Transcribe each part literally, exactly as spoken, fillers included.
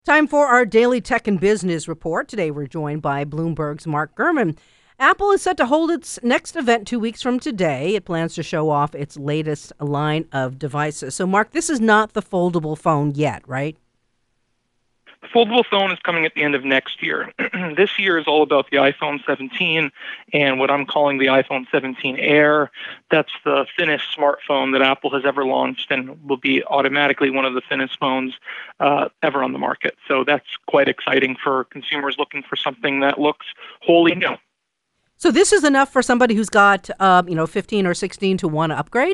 Time for our daily tech and business report. Today we're joined by Bloomberg's Mark Gurman. Apple is set to hold its next event two weeks from today. It plans to show off its latest line of devices. So, Mark, this is not the foldable phone yet, right? The foldable phone is coming at the end of next year. This year is all about the iPhone seventeen and what I'm calling the iPhone seventeen Air. That's the thinnest smartphone that Apple has ever launched and will be automatically one of the thinnest phones uh, ever on the market. So that's quite exciting for consumers looking for something that looks wholly new. So this is enough for somebody who's got, uh, you know, fifteen or sixteen to want to upgrade?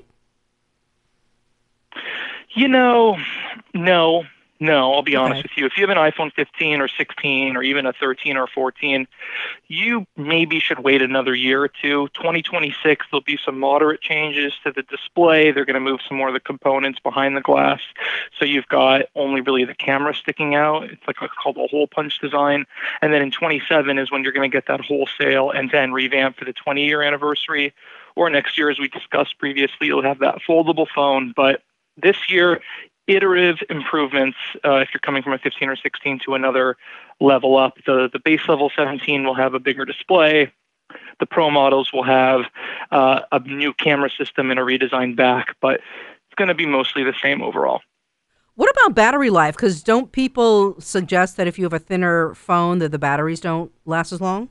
You know, no. No, I'll be Okay. honest with you. If you have an iPhone fifteen or sixteen or even a thirteen or fourteen, you maybe should wait another year or two. twenty twenty-six, there'll be some moderate changes to the display. They're going to move some more of the components behind the glass. So you've got only really the camera sticking out. It's like what's called a hole punch design. And then in twenty-seven is when you're going to get that wholesale and then revamp for the twenty-year anniversary. Or next year, as we discussed previously, you'll have that foldable phone. But this year, iterative improvements uh, if you're coming from a fifteen or sixteen to another level up. The, the base level seventeen will have a bigger display. The Pro models will have uh, a new camera system and a redesigned back, but it's going to be mostly the same overall. What about battery life? Because don't people suggest that if you have a thinner phone that the batteries don't last as long?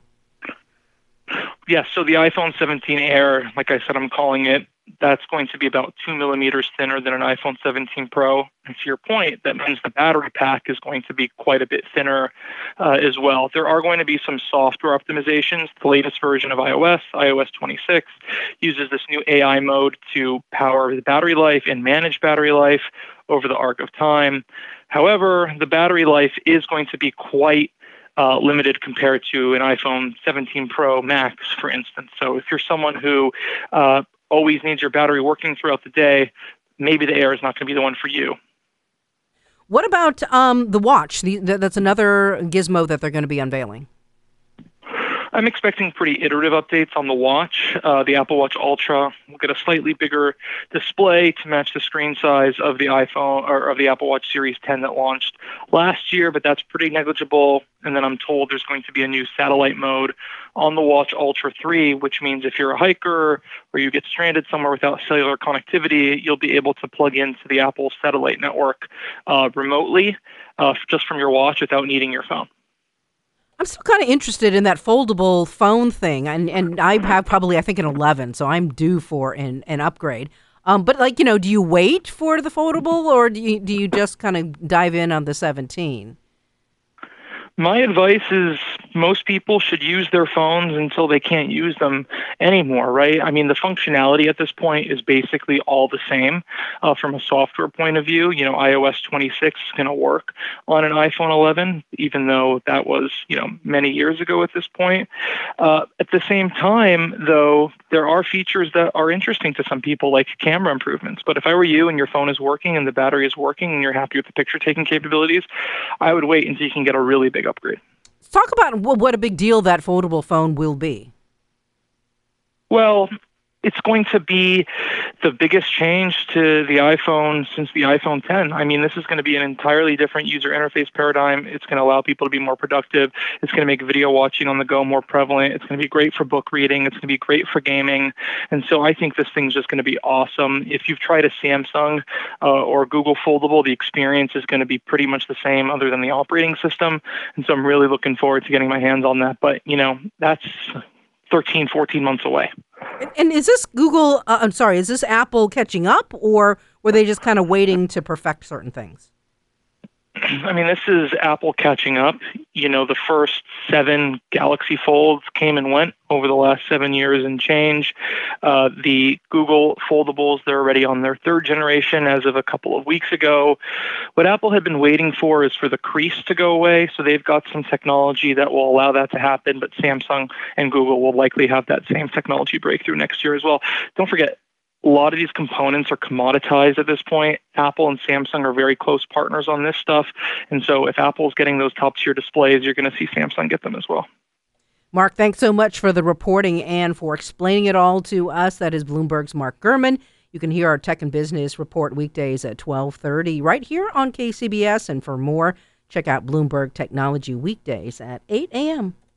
Yes, so the iPhone seventeen Air, like I said, I'm calling it, that's going to be about two millimeters thinner than an iPhone seventeen Pro. And to your point, that means the battery pack is going to be quite a bit thinner uh, as well. There are going to be some software optimizations. The latest version of iOS, iOS twenty-six, uses this new A I mode to power the battery life and manage battery life over the arc of time. However, the battery life is going to be quite Uh, limited compared to an iPhone seventeen Pro Max, for instance. So if you're someone who uh, always needs your battery working throughout the day, maybe the Air is not going to be the one for you. What about um, the watch? The, th- that's another gizmo that they're going to be unveiling. I'm expecting pretty iterative updates on the watch. Uh, the Apple Watch Ultra will get a slightly bigger display to match the screen size of the iPhone or of the Apple Watch Series ten that launched last year, but that's pretty negligible. And then I'm told there's going to be a new satellite mode on the Watch Ultra three, which means if you're a hiker or you get stranded somewhere without cellular connectivity, you'll be able to plug into the Apple satellite network uh, remotely uh, just from your watch without needing your phone. I'm still kind of interested in that foldable phone thing, and and I have probably I think an eleven, so I'm due for an an upgrade. Um, but like you know, do you wait for the foldable, or do you do you just kind of dive in on the seventeen? My advice is most people should use their phones until they can't use them anymore, right? I mean, the functionality at this point is basically all the same uh, from a software point of view. You know, iOS twenty-six is going to work on an iPhone eleven, even though that was, you know, many years ago at this point. Uh, at the same time, though, there are features that are interesting to some people, like camera improvements. But if I were you and your phone is working and the battery is working and you're happy with the picture taking capabilities, I would wait until you can get a really big upgrade. Let's talk about wh- what a big deal that foldable phone will be. Well, it's going to be the biggest change to the iPhone since the iPhone ten. I mean, this is going to be an entirely different user interface paradigm. It's going to allow people to be more productive. It's going to make video watching on the go more prevalent. It's going to be great for book reading. It's going to be great for gaming. And so I think this thing's just going to be awesome. If you've tried a Samsung uh, or Google Foldable, the experience is going to be pretty much the same other than the operating system. And so I'm really looking forward to getting my hands on that. But, you know, that's thirteen, fourteen months away. And, and is this Google, uh, I'm sorry, is this Apple catching up, or were they just kind of waiting to perfect certain things? I mean, this is Apple catching up. You know, the first seven Galaxy Folds came and went over the last seven years and change. Uh, the Google Foldables, they're already on their third generation as of a couple of weeks ago. What Apple had been waiting for is for the crease to go away. So they've got some technology that will allow that to happen, but Samsung and Google will likely have that same technology breakthrough next year as well. Don't forget, a lot of these components are commoditized at this point. Apple and Samsung are very close partners on this stuff. And so if Apple's getting those top tier displays, you're going to see Samsung get them as well. Mark, thanks so much for the reporting and for explaining it all to us. That is Bloomberg's Mark Gurman. You can hear our Tech and Business Report weekdays at twelve thirty right here on K C B S. And for more Check out Bloomberg Technology weekdays at eight a.m.